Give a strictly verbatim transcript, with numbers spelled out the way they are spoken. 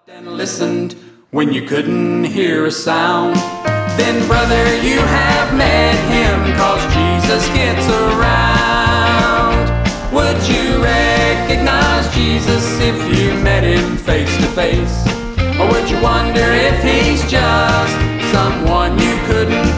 And listened when you couldn't hear a sound. Then brother, you have met him, 'cause Jesus gets around. Would you recognize Jesus if you met him face to face? Or would you wonder if he's just someone you couldn't